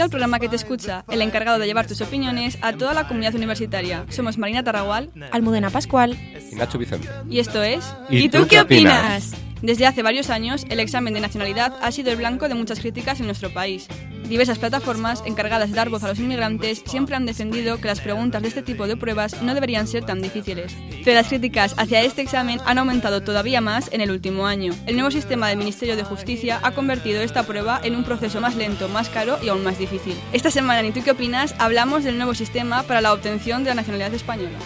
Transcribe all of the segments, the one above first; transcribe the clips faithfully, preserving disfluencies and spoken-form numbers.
al programa que te escucha, el encargado de llevar tus opiniones a toda la comunidad universitaria. Somos Marina Tarragual, Almudena Pascual y Nacho Vicente. Y esto es... ¿Y, ¿Y tú, tú qué opinas? opinas? Desde hace varios años, el examen de nacionalidad ha sido el blanco de muchas críticas en nuestro país. Diversas plataformas encargadas de dar voz a los inmigrantes siempre han defendido que las preguntas de este tipo de pruebas no deberían ser tan difíciles. Pero las críticas hacia este examen han aumentado todavía más en el último año. El nuevo sistema del Ministerio de Justicia ha convertido esta prueba en un proceso más lento, más caro y aún más difícil. Esta semana en ¿Y tú qué opinas? Hablamos del nuevo sistema para la obtención de la nacionalidad española.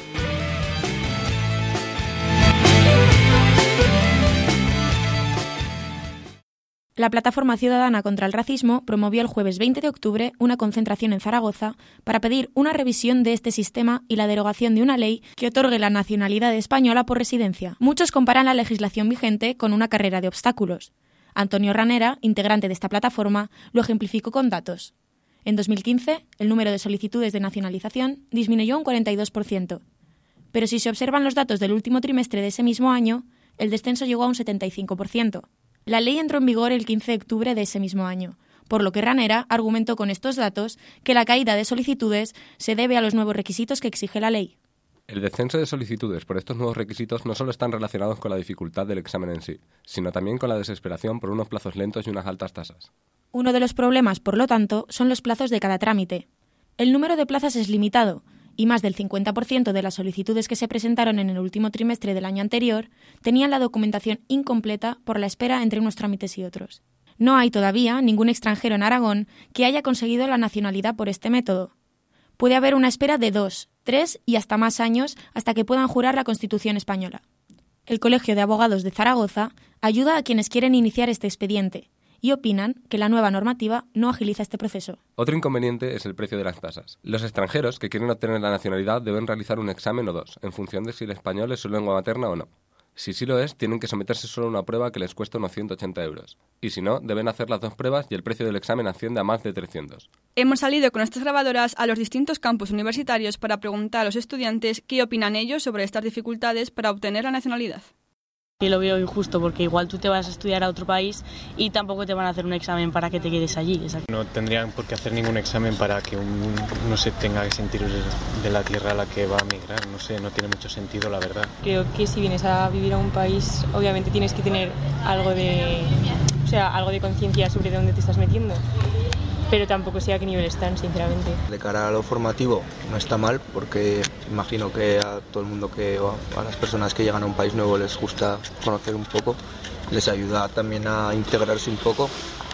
La Plataforma Ciudadana contra el Racismo promovió el jueves veinte de octubre una concentración en Zaragoza para pedir una revisión de este sistema y la derogación de una ley que otorgue la nacionalidad española por residencia. Muchos comparan la legislación vigente con una carrera de obstáculos. Antonio Ranera, integrante de esta plataforma, lo ejemplificó con datos. En dos mil quince, el número de solicitudes de nacionalización disminuyó un cuarenta y dos por ciento. Pero si se observan los datos del último trimestre de ese mismo año, el descenso llegó a un setenta y cinco por ciento. La ley entró en vigor el quince de octubre de ese mismo año, por lo que Ranera argumentó con estos datos que la caída de solicitudes se debe a los nuevos requisitos que exige la ley. El descenso de solicitudes por estos nuevos requisitos no solo están relacionados con la dificultad del examen en sí, sino también con la desesperación por unos plazos lentos y unas altas tasas. Uno de los problemas, por lo tanto, son los plazos de cada trámite. El número de plazas es limitado, y más del cincuenta por ciento de las solicitudes que se presentaron en el último trimestre del año anterior tenían la documentación incompleta por la espera entre unos trámites y otros. No hay todavía ningún extranjero en Aragón que haya conseguido la nacionalidad por este método. Puede haber una espera de dos, tres y hasta más años hasta que puedan jurar la Constitución española. El Colegio de Abogados de Zaragoza ayuda a quienes quieren iniciar este expediente y opinan que la nueva normativa no agiliza este proceso. Otro inconveniente es el precio de las tasas. Los extranjeros que quieren obtener la nacionalidad deben realizar un examen o dos, en función de si el español es su lengua materna o no. Si sí lo es, tienen que someterse solo a una prueba que les cuesta unos ciento ochenta euros. Y si no, deben hacer las dos pruebas y el precio del examen asciende a más de trescientos. Hemos salido con nuestras grabadoras a los distintos campus universitarios para preguntar a los estudiantes qué opinan ellos sobre estas dificultades para obtener la nacionalidad. Y lo veo injusto porque igual tú te vas a estudiar a otro país y tampoco te van a hacer un examen para que te quedes allí. No tendrían por qué hacer ningún examen para que un, no se tenga que sentir de la tierra a la que va a migrar. No sé, no tiene mucho sentido, la verdad. Creo que si vienes a vivir a un país, obviamente tienes que tener algo de, o sea, algo de conciencia sobre dónde te estás metiendo. Pero tampoco sé a qué nivel están, sinceramente. De cara a lo formativo no está mal, porque imagino que a todo el mundo, que o a las personas que llegan a un país nuevo les gusta conocer un poco, les ayuda también a integrarse un poco,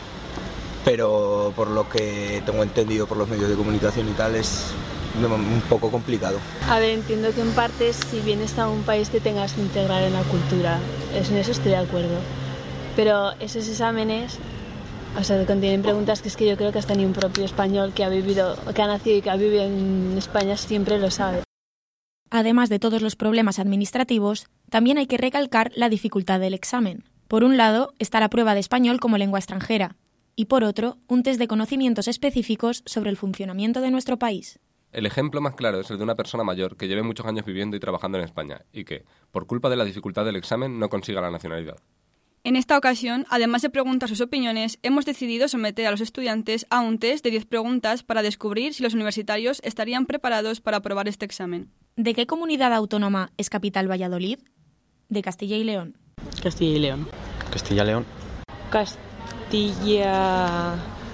pero por lo que tengo entendido por los medios de comunicación y tal, es un poco complicado. A ver, entiendo que en parte si vienes a un país te tengas que integrar en la cultura, en eso estoy de acuerdo, pero esos exámenes... O sea, contienen preguntas que es que yo creo que hasta ni un propio español que ha vivido, que ha nacido y que ha vivido en España siempre lo sabe. Además de todos los problemas administrativos, también hay que recalcar la dificultad del examen. Por un lado, está la prueba de español como lengua extranjera, y por otro, un test de conocimientos específicos sobre el funcionamiento de nuestro país. El ejemplo más claro es el de una persona mayor que lleve muchos años viviendo y trabajando en España y que, por culpa de la dificultad del examen, no consiga la nacionalidad. En esta ocasión, además de preguntar sus opiniones, hemos decidido someter a los estudiantes a un test de diez preguntas para descubrir si los universitarios estarían preparados para aprobar este examen. ¿De qué comunidad autónoma es capital Valladolid? De Castilla y León. Castilla y León. Castilla y León. Castilla...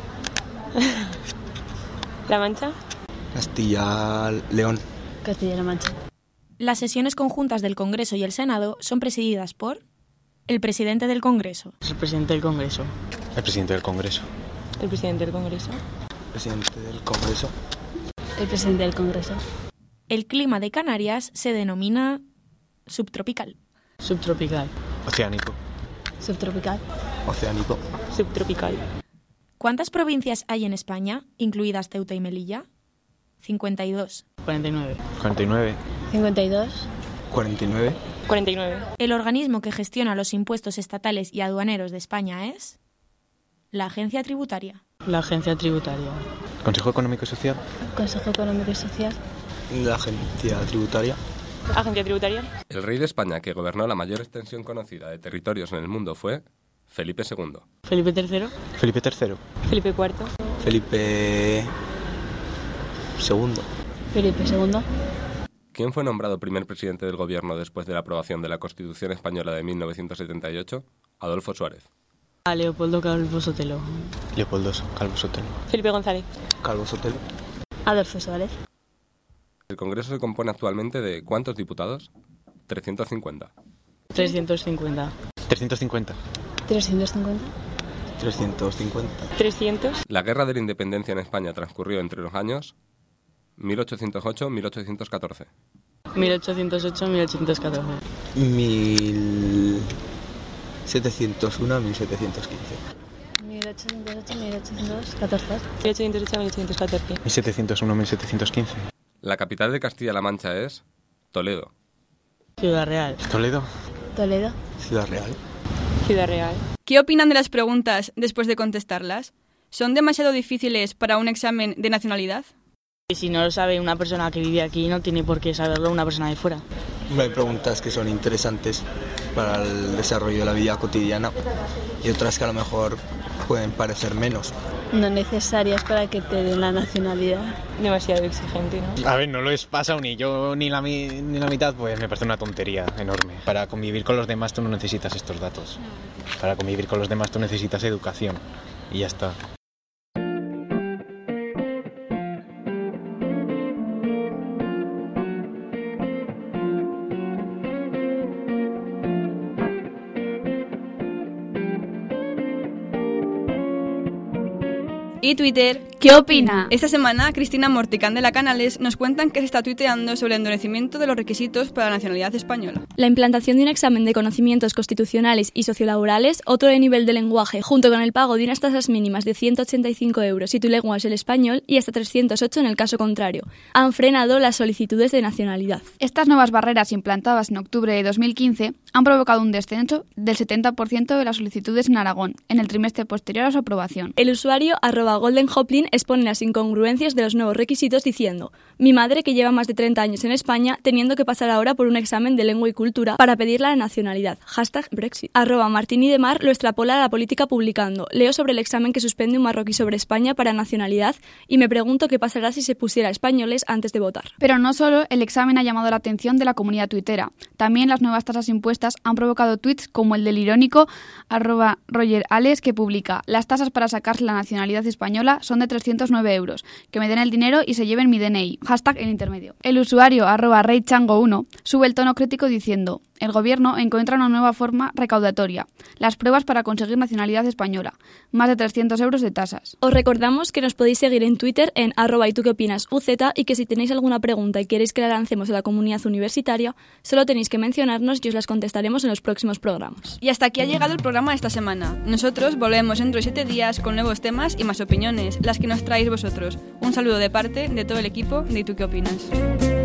¿La Mancha? Castilla León. Castilla-La Mancha. Las sesiones conjuntas del Congreso y el Senado son presididas por... El presidente del Congreso. El presidente del Congreso. El presidente del Congreso. El presidente del Congreso. El presidente del Congreso. El presidente del Congreso. El clima de Canarias se denomina subtropical. Subtropical. Oceánico. Subtropical. Oceánico. Subtropical. ¿Cuántas provincias hay en España, incluidas Ceuta y Melilla? cincuenta y dos. cuarenta y nueve. cuarenta y nueve. cincuenta y dos. cuarenta y nueve. cuarenta y nueve. El organismo que gestiona los impuestos estatales y aduaneros de España es... la Agencia Tributaria. La Agencia Tributaria. Consejo Económico y Social. Consejo Económico y Social. La Agencia Tributaria. Agencia Tributaria. El rey de España que gobernó la mayor extensión conocida de territorios en el mundo fue... Felipe segundo. Felipe tercero. Felipe tercero. Felipe cuarto. Felipe segundo. Felipe segundo. ¿Quién fue nombrado primer presidente del gobierno después de la aprobación de la Constitución Española de mil novecientos setenta y ocho? Adolfo Suárez. A Leopoldo Calvo Sotelo. Leopoldo Calvo Sotelo. Felipe González. Calvo Sotelo. Adolfo Suárez. El Congreso se compone actualmente de ¿cuántos diputados? trescientos cincuenta. trescientos cincuenta. trescientos cincuenta. trescientos cincuenta. trescientos cincuenta. trescientos. La Guerra de la Independencia en España transcurrió entre los años mil ochocientos ocho a mil ochocientos catorce. mil ochocientos ocho a mil ochocientos catorce. mil setecientos uno a mil setecientos quince. mil ochocientos ocho a mil ochocientos catorce. mil ochocientos ocho a mil ochocientos catorce. mil setecientos uno a mil setecientos quince. La capital de Castilla-La Mancha es Toledo. Ciudad Real. Toledo. Toledo. Ciudad Real. Ciudad Real. ¿Qué opinan de las preguntas después de contestarlas? ¿Son demasiado difíciles para un examen de nacionalidad? Y si no lo sabe una persona que vive aquí, no tiene por qué saberlo una persona de fuera. Hay preguntas que son interesantes para el desarrollo de la vida cotidiana y otras que a lo mejor pueden parecer menos. No necesarias para que te den la nacionalidad. Demasiado exigente, ¿no? A ver, no lo es pasado ni yo ni la, mi, ni la mitad, pues me parece una tontería enorme. Para convivir con los demás tú no necesitas estos datos. Para convivir con los demás tú necesitas educación y ya está. Y Twitter, ¿qué opina? Esta semana, Cristina Morticán de la Canales nos cuentan que se está tuiteando sobre el endurecimiento de los requisitos para la nacionalidad española. La implantación de un examen de conocimientos constitucionales y sociolaborales, otro de nivel de lenguaje, junto con el pago de unas tasas mínimas de ciento ochenta y cinco euros si tu lengua es el español y hasta trescientos ocho en el caso contrario, han frenado las solicitudes de nacionalidad. Estas nuevas barreras implantadas en octubre de dos mil quince han provocado un descenso del setenta por ciento de las solicitudes en Aragón en el trimestre posterior a su aprobación. El usuario arroba Golden Hoplin expone las incongruencias de los nuevos requisitos diciendo: mi madre, que lleva más de treinta años en España, teniendo que pasar ahora por un examen de lengua y cultura para pedir la nacionalidad. Hashtag Brexit. Arroba Martini de Mar lo extrapola a la política publicando: leo sobre el examen que suspende un marroquí sobre España para nacionalidad y me pregunto qué pasará si se pusiera españoles antes de votar. Pero no solo el examen ha llamado la atención de la comunidad tuitera. También las nuevas tasas impuestas han provocado tweets como el del irónico arroba Roger Ales, que publica: las tasas para sacarse la nacionalidad española son de trescientos nueve euros. Que me den el dinero y se lleven mi D N I. Hashtag el intermedio. El usuario arroba reychango uno sube el tono crítico diciendo: el gobierno encuentra una nueva forma recaudatoria. Las pruebas para conseguir nacionalidad española. Más de trescientos euros de tasas. Os recordamos que nos podéis seguir en Twitter en arroba y tú qué opinas UZ y que si tenéis alguna pregunta y queréis que la lancemos a la comunidad universitaria, solo tenéis que mencionarnos y os las contestaremos en los próximos programas. Y hasta aquí ha llegado el programa de esta semana. Nosotros volvemos dentro de siete días con nuevos temas y más opiniones, las que nos traéis vosotros. Un saludo de parte de todo el equipo de ¿Y tú qué opinas?